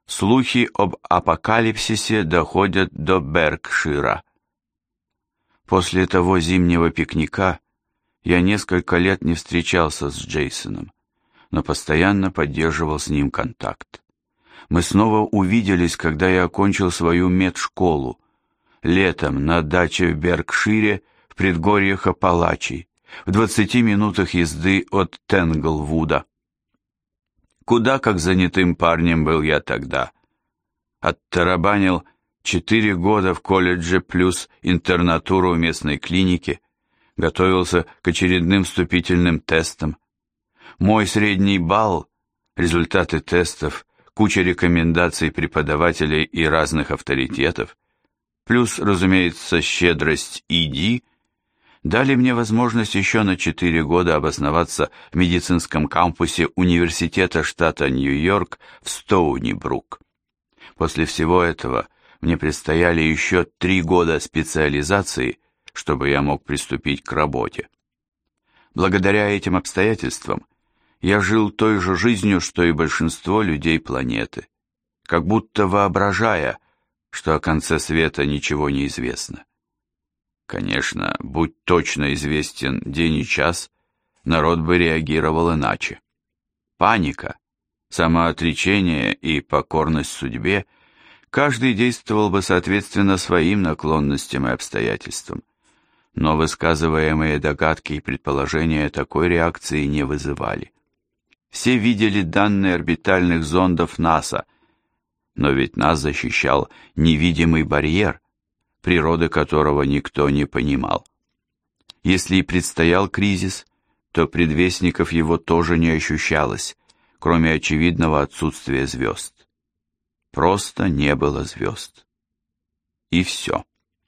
Слухи об апокалипсисе доходят до Беркшира. После того зимнего пикника я несколько лет не встречался с Джейсоном, но постоянно поддерживал с ним контакт. Мы снова увиделись, когда я окончил свою медшколу, летом на даче в Беркшире в предгорьях Апалачей, в 20 минутах езды от Тенглвуда. Куда как занятым парнем был я тогда. Оттарабанил 4 года в колледже плюс интернатуру в местной клинике, готовился к очередным вступительным тестам. Мой средний балл, результаты тестов, куча рекомендаций преподавателей и разных авторитетов, плюс, разумеется, щедрость ИД, дали мне возможность еще на 4 года обосноваться в медицинском кампусе университета штата Нью-Йорк в Стоуни-Брук. После всего этого мне предстояли еще 3 года специализации, чтобы я мог приступить к работе. Благодаря этим обстоятельствам я жил той же жизнью, что и большинство людей планеты, как будто воображая, что о конце света ничего не известно. Конечно, будь точно известен день и час, народ бы реагировал иначе. Паника, самоотречение и покорность судьбе, каждый действовал бы соответственно своим наклонностям и обстоятельствам. Но высказываемые догадки и предположения такой реакции не вызывали. Все видели данные орбитальных зондов НАСА, но ведь нас защищал невидимый барьер, природы которого никто не понимал. Если и предстоял кризис, то предвестников его тоже не ощущалось, кроме очевидного отсутствия звезд. Просто не было звезд. И все.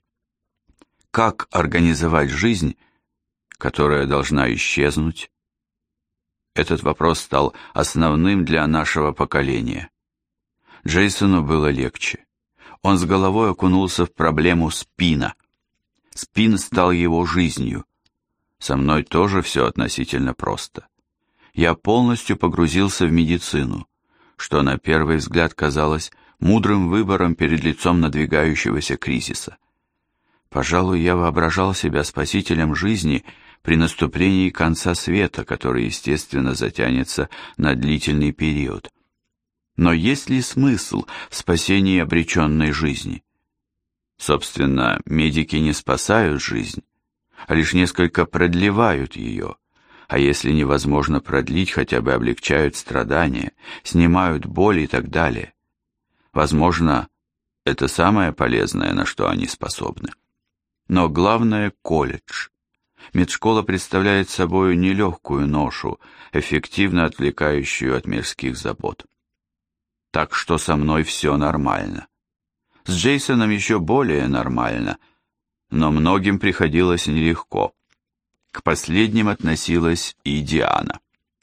Как организовать жизнь, которая должна исчезнуть? Этот вопрос стал основным для нашего поколения. Джейсону было легче. Он с головой окунулся в проблему спина. Спин стал его жизнью. Со мной тоже все относительно просто. Я полностью погрузился в медицину, что на первый взгляд казалось мудрым выбором перед лицом надвигающегося кризиса. Пожалуй, я воображал себя спасителем жизни при наступлении конца света, который, естественно, затянется на длительный период. Но есть ли смысл в спасении обреченной жизни? Собственно, медики не спасают жизнь, а лишь несколько продлевают ее, а если невозможно продлить, хотя бы облегчают страдания, снимают боль и так далее. Возможно, это самое полезное, на что они способны. Но главное – колледж. Медшкола представляет собой нелегкую ношу, эффективно отвлекающую от мирских забот. Так что со мной все нормально. С Джейсоном еще более нормально, но многим приходилось нелегко. К последним относилась и Диана.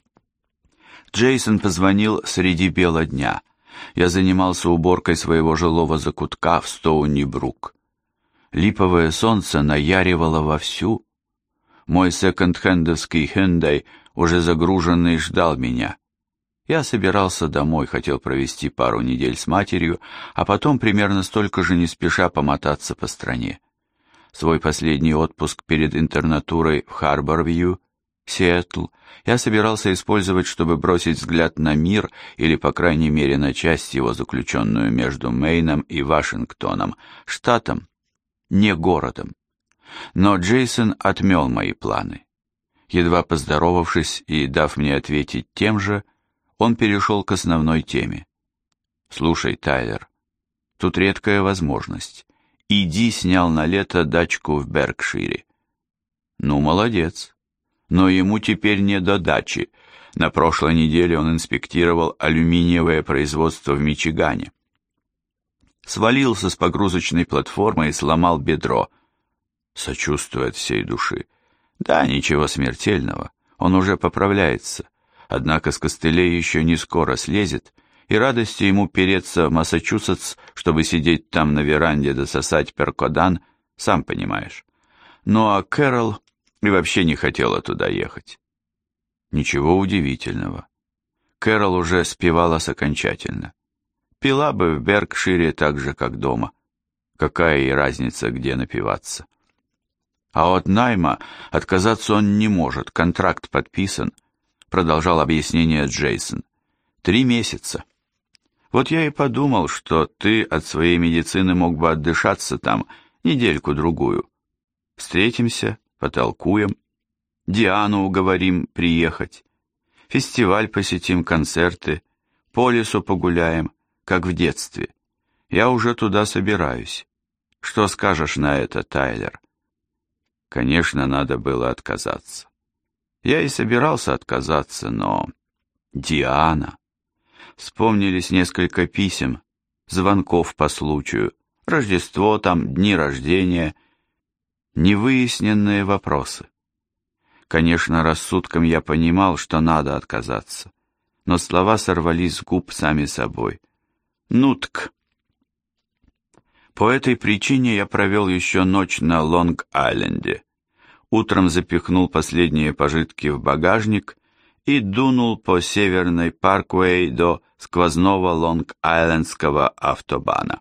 Джейсон позвонил среди бела дня. Я занимался уборкой своего жилого закутка в Стоуни-Брук. Липовое солнце наяривало вовсю. Мой секонд-хендовский Hyundai, уже загруженный, ждал меня. Я собирался домой, хотел провести пару недель с матерью, а потом примерно столько же не спеша помотаться по стране. Свой последний отпуск перед интернатурой в Харбор-Вью, Сиэтл, я собирался использовать, чтобы бросить взгляд на мир, или, по крайней мере, на часть его, заключенную между Мэйном и Вашингтоном, штатом, не городом. Но Джейсон отмел мои планы. Едва поздоровавшись и дав мне ответить тем же, он перешел к основной теме. «Слушай, Тайлер, тут редкая возможность. Иди снял на лето дачку в Беркшире». «Ну, молодец. Но ему теперь не до дачи. На прошлой неделе он инспектировал алюминиевое производство в Мичигане. Свалился с погрузочной платформы и сломал бедро. Сочувствую от всей души. Да, ничего смертельного. Он уже поправляется. Однако с костылей еще не скоро слезет, и радости ему переться в Массачусетс, чтобы сидеть там на веранде дососать перкодан, сам понимаешь. Ну а Кэрол и вообще не хотела туда ехать. Ничего удивительного. Кэрол уже спивалась окончательно. Пила бы в Беркшире так же, как дома. Какая ей разница, где напиваться? А от найма отказаться он не может, контракт подписан, продолжал объяснение Джейсон. 3 месяца. Вот я и подумал, что ты от своей медицины мог бы отдышаться там недельку-другую. Встретимся, потолкуем, Диану уговорим приехать, фестиваль посетим, концерты, по лесу погуляем, как в детстве. Я уже туда собираюсь. Что скажешь на это, Тайлер? Конечно, надо было отказаться. Я и собирался отказаться, но... Диана... Вспомнились несколько писем, звонков по случаю, Рождество там, дни рождения, невыясненные вопросы. Конечно, рассудком я понимал, что надо отказаться, но слова сорвались с губ сами собой. Нутк. По этой причине я провел еще ночь на Лонг-Айленде. Утром запихнул последние пожитки в багажник и дунул по Северной Парквей до сквозного Лонг-Айлендского автобана.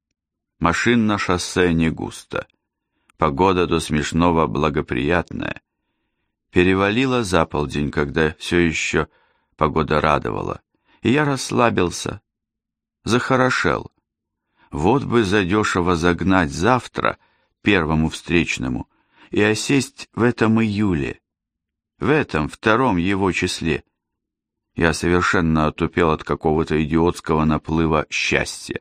Машин на шоссе не густо. Погода до смешного благоприятная. Перевалило за полдень, когда все еще погода радовала, и я расслабился, захорошел. Вот бы задешево загнать завтра первому встречному и осесть в этом июле, в этом втором его числе. Я совершенно отупел от какого-то идиотского наплыва счастья.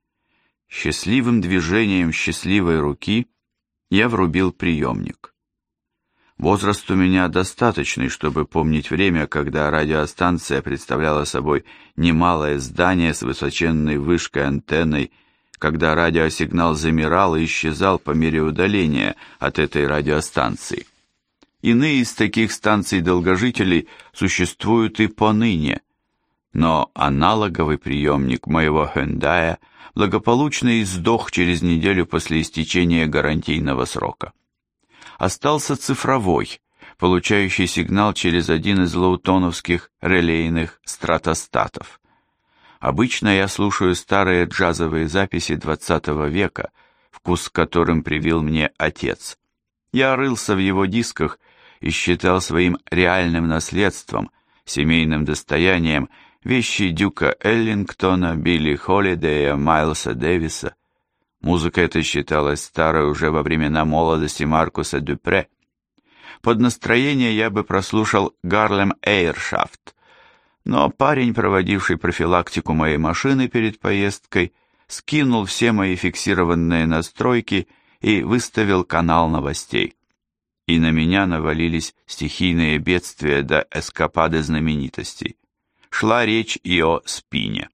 Счастливым движением счастливой руки я врубил приемник. Возраст у меня достаточный, чтобы помнить время, когда радиостанция представляла собой немалое здание с высоченной вышкой антенной, когда радиосигнал замирал и исчезал по мере удаления от этой радиостанции. Иные из таких станций-долгожителей существуют и поныне, но аналоговый приемник моего Hyundai благополучно издох через неделю после истечения гарантийного срока. Остался цифровой, получающий сигнал через один из лоутоновских релейных стратостатов. Обычно я слушаю старые джазовые записи XX века, вкус к которым привил мне отец. Я рылся в его дисках и считал своим реальным наследством, семейным достоянием вещи Дюка Эллингтона, Билли Холидея, Майлса Дэвиса. Музыка эта считалась старой уже во времена молодости Маркуса Дюпре. Под настроение я бы прослушал Гарлем Эйршафт, но парень, проводивший профилактику моей машины перед поездкой, скинул все мои фиксированные настройки и выставил канал новостей. И на меня навалились стихийные бедствия до эскапады знаменитостей. Шла речь и о спине.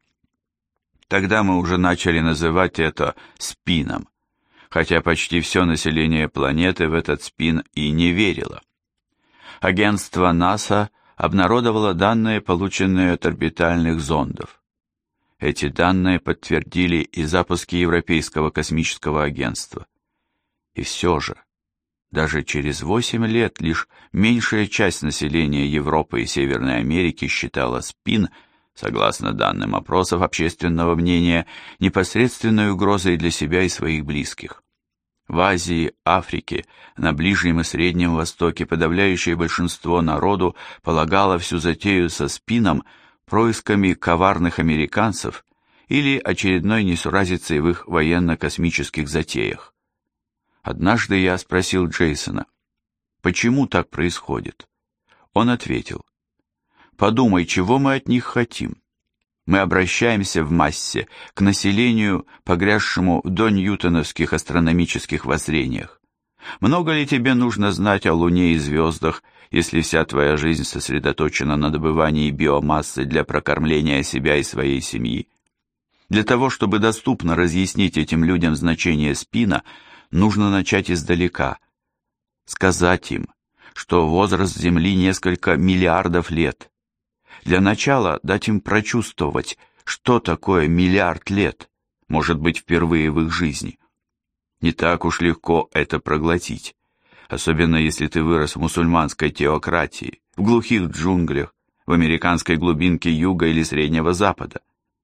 Тогда мы уже начали называть это спином, хотя почти все население планеты в этот спин и не верило. Агентство НАСА обнародовало данные, полученные от орбитальных зондов. Эти данные подтвердили и запуски Европейского космического агентства. И все же, даже через 8 лет лишь меньшая часть населения Европы и Северной Америки считала спин, согласно данным опросов общественного мнения, непосредственной угрозой для себя и своих близких. В Азии, Африке, на Ближнем и Среднем Востоке подавляющее большинство народу полагало всю затею со спином происками коварных американцев или очередной несуразицей в их военно-космических затеях. Однажды я спросил Джейсона, почему так происходит? Он ответил, подумай, чего мы от них хотим. Мы обращаемся в массе к населению, погрязшему в доньютоновских астрономических воззрениях. Много ли тебе нужно знать о Луне и звездах, если вся твоя жизнь сосредоточена на добывании биомассы для прокормления себя и своей семьи? Для того, чтобы доступно разъяснить этим людям значение спина, нужно начать издалека. Сказать им, что возраст Земли несколько миллиардов лет. Для начала дать им прочувствовать, что такое миллиард лет, может быть, впервые в их жизни. Не так уж легко это проглотить, особенно если ты вырос в мусульманской теократии, в глухих джунглях, в американской глубинке Юга или Среднего Запада.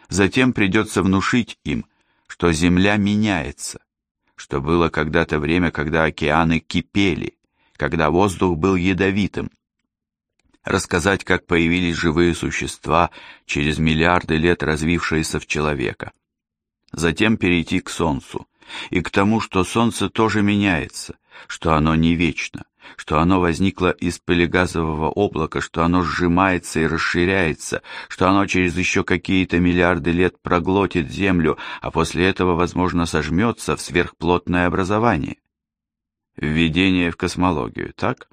Затем придется внушить им, что Земля меняется, что было когда-то время, когда океаны кипели, когда воздух был ядовитым. Рассказать, как появились живые существа, через миллиарды лет развившиеся в человека. Затем перейти к Солнцу, и к тому, что Солнце тоже меняется, что оно не вечно, что оно возникло из пылегазового облака, что оно сжимается и расширяется, что оно через еще какие-то миллиарды лет проглотит Землю, а после этого, возможно, сожмется в сверхплотное образование. Введение в космологию, так?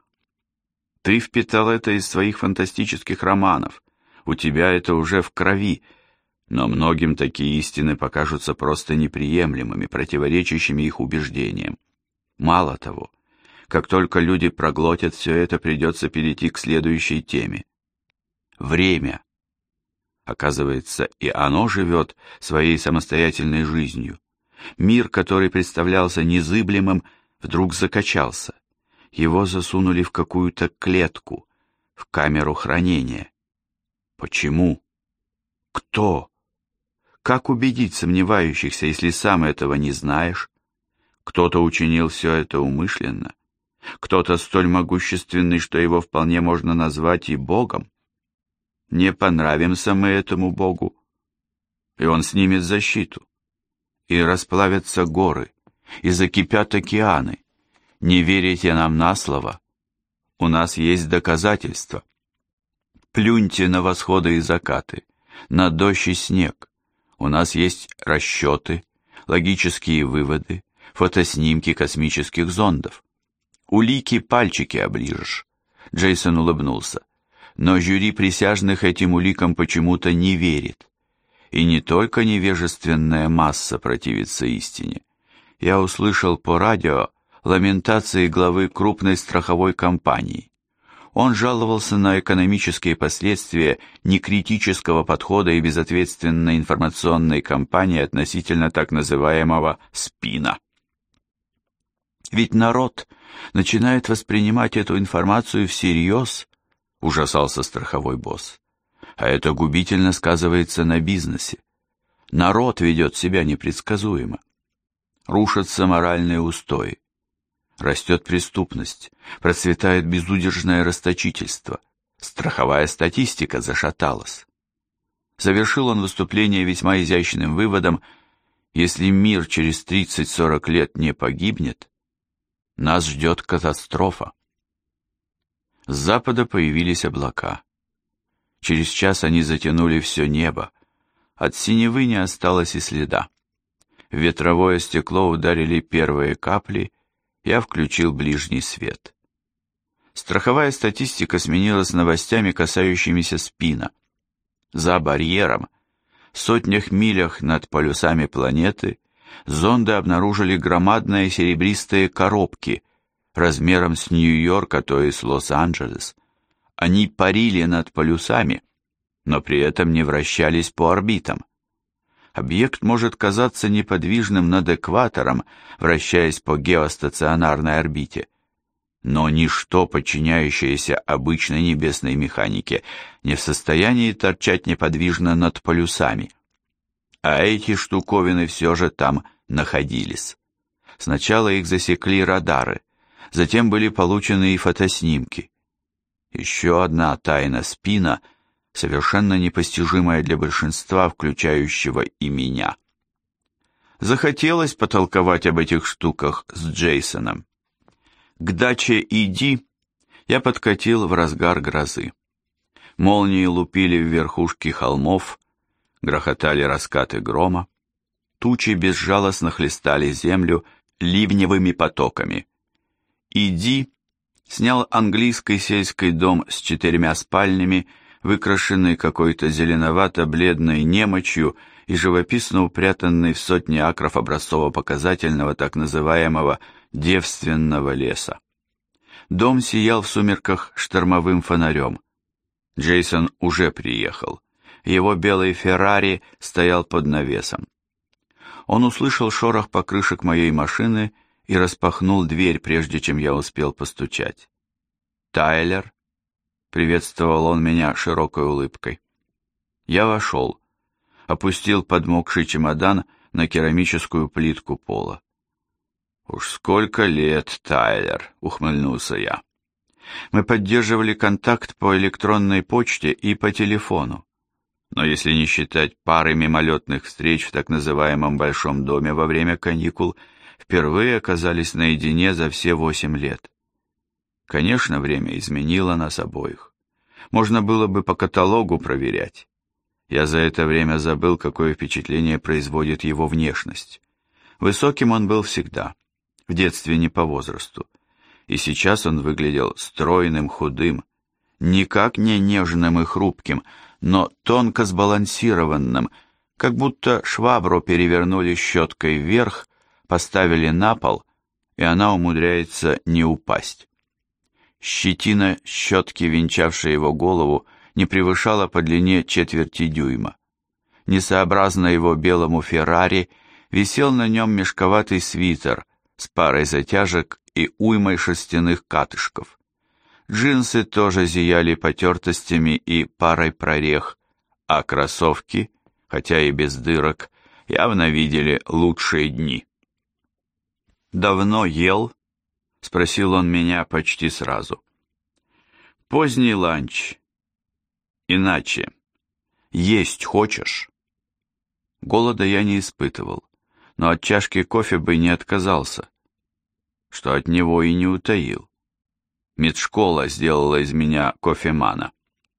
Ты впитал это из своих фантастических романов, у тебя это уже в крови, но многим такие истины покажутся просто неприемлемыми, противоречащими их убеждениям. Мало того, как только люди проглотят все это, придется перейти к следующей теме. Время. Оказывается, и оно живет своей самостоятельной жизнью. Мир, который представлялся незыблемым, вдруг закачался. Его засунули в какую-то клетку, в камеру хранения. Почему? Кто? Как убедить сомневающихся, если сам этого не знаешь? Кто-то учинил все это умышленно. Кто-то столь могущественный, что его вполне можно назвать и Богом. Не понравимся мы этому Богу, и он снимет защиту. И расплавятся горы, и закипят океаны. Не верите нам на слово? У нас есть доказательства. Плюньте на восходы и закаты, на дождь и снег. У нас есть расчеты, логические выводы, фотоснимки космических зондов. Улики пальчики оближешь. Джейсон улыбнулся. Но жюри присяжных этим уликам почему-то не верит. И не только невежественная масса противится истине. Я услышал по радио ламентации главы крупной страховой компании. Он жаловался на экономические последствия некритического подхода и безответственной информационной кампании относительно так называемого спина. Ведь народ начинает воспринимать эту информацию всерьез, ужасался страховой босс. А это губительно сказывается на бизнесе. Народ ведет себя непредсказуемо. Рушатся моральные устои. Растет преступность, процветает безудержное расточительство. Страховая статистика зашаталась. Завершил он выступление весьма изящным выводом: если мир через 30-40 лет не погибнет, нас ждет катастрофа. С запада появились облака. Через час они затянули все небо. От синевы не осталось и следа. В ветровое стекло ударили первые капли. Я включил ближний свет. Страховая статистика сменилась новостями, касающимися спина. За барьером, в сотнях милях над полюсами планеты, зонды обнаружили громадные серебристые коробки размером с Нью-Йорк, а то и с Лос-Анджелес. Они парили над полюсами, но при этом не вращались по орбитам. Объект может казаться неподвижным над экватором, вращаясь по геостационарной орбите. Но ничто, подчиняющееся обычной небесной механике, не в состоянии торчать неподвижно над полюсами. А эти штуковины все же там находились. Сначала их засекли радары, затем были получены и фотоснимки. Еще одна тайна спина, совершенно непостижимая для большинства, включающего и меня. Захотелось потолковать об этих штуках с Джейсоном. К даче Иди я подкатил в разгар грозы. Молнии лупили в верхушки холмов, грохотали раскаты грома, тучи безжалостно хлестали землю ливневыми потоками. Иди снял английский сельский дом с 4 спальнями, выкрашенный какой-то зеленовато-бледной немочью и живописно упрятанный в сотни акров образцово-показательного так называемого девственного леса. Дом сиял в сумерках штормовым фонарем. Джейсон уже приехал. Его белый Феррари стоял под навесом. Он услышал шорох покрышек моей машины и распахнул дверь, прежде чем я успел постучать. «Тайлер?» — приветствовал он меня широкой улыбкой. Я вошел. опустил подмокший чемодан на керамическую плитку пола. «Уж сколько лет, Тайлер!» — ухмыльнулся я. Мы поддерживали контакт по электронной почте и по телефону. Но если не считать пары мимолетных встреч в так называемом «большом доме» во время каникул, впервые оказались наедине за все 8 лет. Конечно, время изменило нас обоих. Можно было бы по каталогу проверять. Я за это время забыл, какое впечатление производит его внешность. Высоким он был всегда, в детстве не по возрасту. И сейчас он выглядел стройным, худым, никак не нежным и хрупким, но тонко сбалансированным, как будто швабру перевернули щеткой вверх, поставили на пол, и она умудряется не упасть. Щетина щетки, венчавшая его голову, не превышала по длине четверти дюйма. Несообразно его белому Феррари висел на нем мешковатый свитер с парой затяжек и уймой шерстяных катышков. Джинсы тоже зияли потертостями и парой прорех, а кроссовки, хотя и без дырок, явно видели лучшие дни. «Давно ел?» — спросил он меня почти сразу. «Поздний ланч. Иначе. Есть хочешь?» Голода я не испытывал, но от чашки кофе бы не отказался, что от него и не утаил. Медшкола сделала из меня кофемана.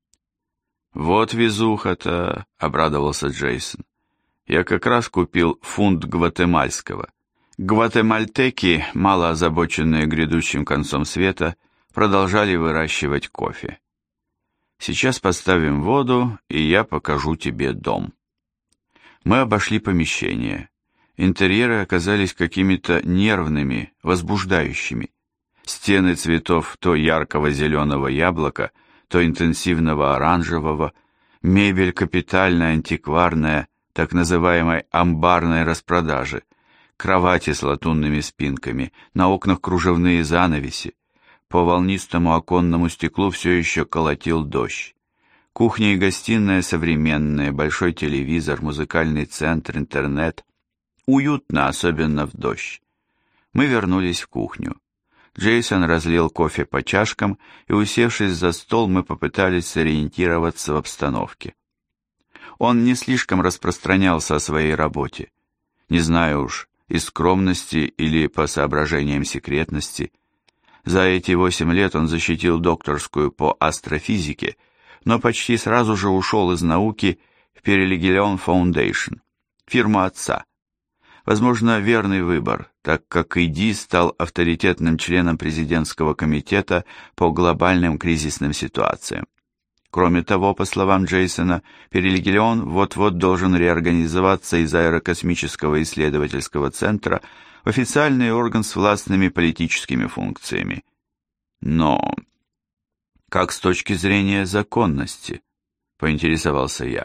«Вот везуха-то», — обрадовался Джейсон. «Я как раз купил фунт гватемальского». Гватемальтеки, мало озабоченные грядущим концом света, продолжали выращивать кофе. «Сейчас поставим воду, и я покажу тебе дом». Мы обошли помещение. Интерьеры оказались какими-то нервными, возбуждающими. Стены цветов то яркого зеленого яблока, то интенсивного оранжевого, мебель капитальная, антикварная, так называемой амбарной распродажи, кровати с латунными спинками, на окнах кружевные занавеси. По волнистому оконному стеклу все еще колотил дождь. Кухня и гостиная современные, большой телевизор, музыкальный центр, интернет. Уютно, особенно в дождь. Мы вернулись в кухню. Джейсон разлил кофе по чашкам, и, усевшись за стол, мы попытались сориентироваться в обстановке. Он не слишком распространялся о своей работе. Не знаю уж, из скромности или по соображениям секретности. За эти 8 лет он защитил докторскую по астрофизике, но почти сразу же ушел из науки в Перелигелион Фаундейшн, фирму отца. Возможно, верный выбор, так как Иди стал авторитетным членом президентского комитета по глобальным кризисным ситуациям. Кроме того, по словам Джейсона, Перелигелион вот-вот должен реорганизоваться из аэрокосмического исследовательского центра в официальный орган с властными политическими функциями. Но как с точки зрения законности, поинтересовался я.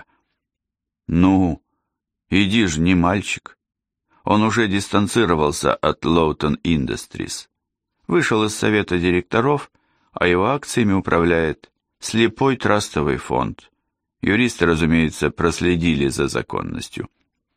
Ну, Иди ж не мальчик. Он уже дистанцировался от Lawton Industries, вышел из совета директоров, а его акциями управляет слепой трастовый фонд. Юристы, разумеется, проследили за законностью.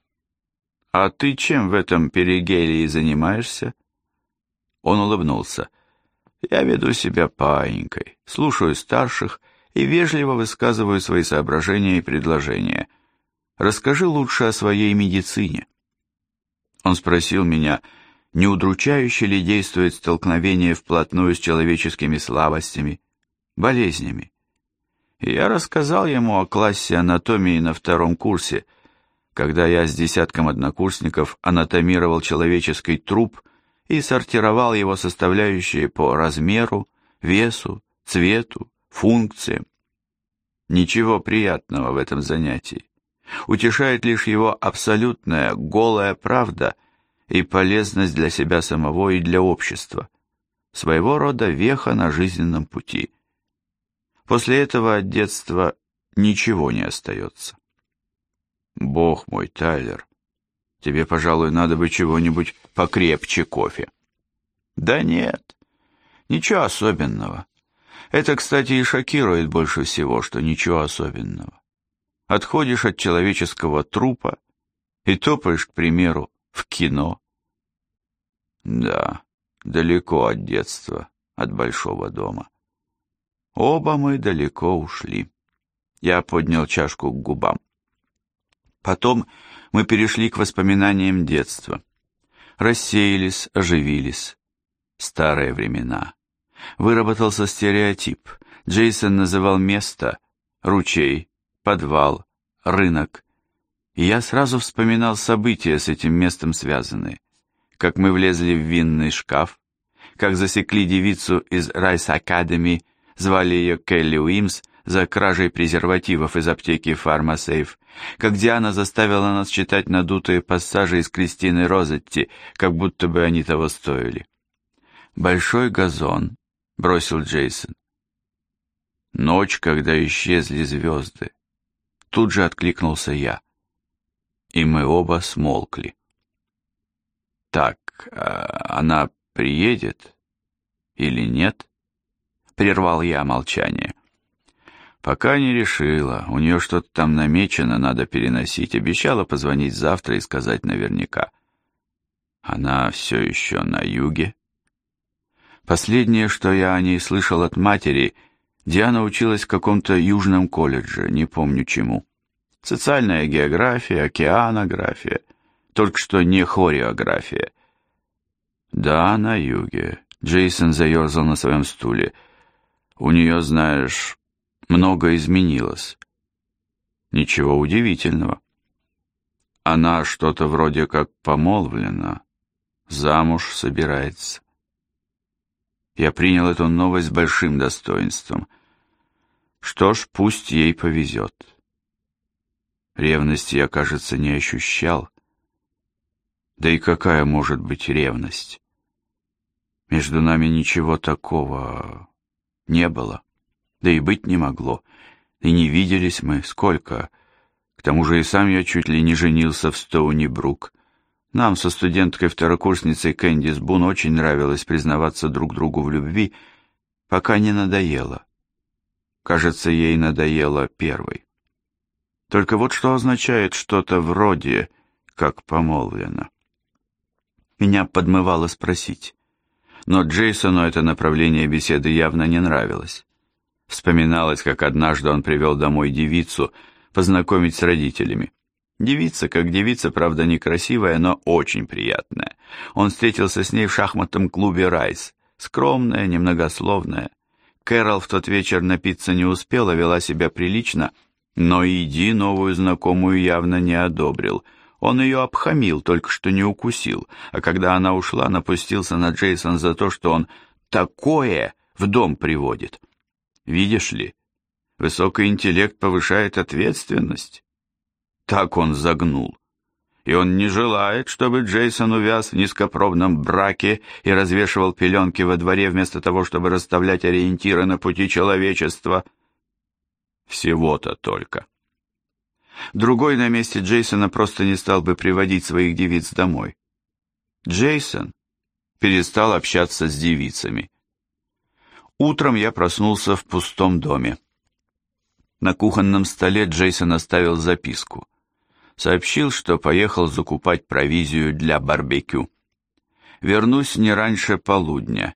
«А ты чем в этом перигелии занимаешься?» Он улыбнулся. «Я веду себя паинькой, слушаю старших и вежливо высказываю свои соображения и предложения. Расскажи лучше о своей медицине». Он спросил меня, не удручающе ли действует столкновение вплотную с человеческими слабостями, болезнями. И я рассказал ему о классе анатомии на 2-м курсе, когда я с десятком однокурсников анатомировал человеческий труп и сортировал его составляющие по размеру, весу, цвету, функциям. Ничего приятного в этом занятии. Утешает лишь его абсолютная голая правда и полезность для себя самого и для общества. Своего рода веха на жизненном пути. После этого от детства ничего не остается. Бог мой, Тайлер, тебе, пожалуй, надо бы чего-нибудь покрепче кофе. Да нет, ничего особенного. Это, кстати, и шокирует больше всего, что ничего особенного. отходишь от человеческого трупа и топаешь, к примеру, в кино. Да, далеко от детства, от большого дома. Оба мы далеко ушли. Я поднял чашку к губам. Потом мы перешли к воспоминаниям детства. Рассеялись, оживились. Старые времена. Выработался стереотип. Джейсон называл место ручей, подвал, рынок. И я сразу вспоминал события с этим местом связанные. Как мы влезли в винный шкаф, как засекли девицу из Райс Академи, звали ее Келли Уимс, за кражей презервативов из аптеки Фармасейф, как Диана заставила нас читать надутые пассажи из Кристины Розетти, как будто бы они того стоили. «Большой газон», — бросил Джейсон. «Ночь, когда исчезли звезды», — тут же откликнулся я. И мы оба смолкли. «Так, она приедет или нет?» — прервал я молчание. «Пока не решила, у нее что-то там намечено, надо переносить, обещала позвонить завтра и сказать наверняка. Она все еще на юге?» Последнее, что я о ней слышал от матери, Диана училась в каком-то южном колледже, не помню чему. Социальная география, океанография, только что не хореография. Да, на юге. Джейсон заерзал на своем стуле. У нее, знаешь, много изменилось. Ничего удивительного. Она что-то вроде как помолвлена, замуж собирается. Я принял эту новость с большим достоинством. Что ж, пусть ей повезет. Ревности я, кажется, не ощущал. Да и какая может быть ревность? Между нами ничего такого не было, да и быть не могло. И не виделись мы сколько. К тому же и сам я чуть ли не женился в Стоуни-Брук. Нам со студенткой-второкурсницей Кэндис Бун очень нравилось признаваться друг другу в любви, пока не надоело. Кажется, ей надоело первой. Только вот что означает что-то вроде «как помолвлено». Меня подмывало спросить, но Джейсону это направление беседы явно не нравилось. Вспоминалось, как однажды он привел домой девицу познакомить с родителями. Девица, как девица, правда, некрасивая, но очень приятная. Он встретился с ней в шахматном клубе «Райс». Скромная, немногословная. Кэрол в тот вечер напиться не успела, вела себя прилично, но Иди новую знакомую явно не одобрил. Он ее обхамил, только что не укусил, а когда она ушла, напустился на Джейсона за то, что он такое в дом приводит. Видишь ли, высокий интеллект повышает ответственность. Так он загнул. И он не желает, чтобы Джейсон увяз в низкопробном браке и развешивал пеленки во дворе вместо того, чтобы расставлять ориентиры на пути человечества. Всего-то только. Другой на месте Джейсона просто не стал бы приводить своих девиц домой. Джейсон перестал общаться с девицами. Утром я проснулся в пустом доме. На кухонном столе Джейсон оставил записку. Сообщил, что поехал закупать провизию для барбекю. Вернусь не раньше полудня.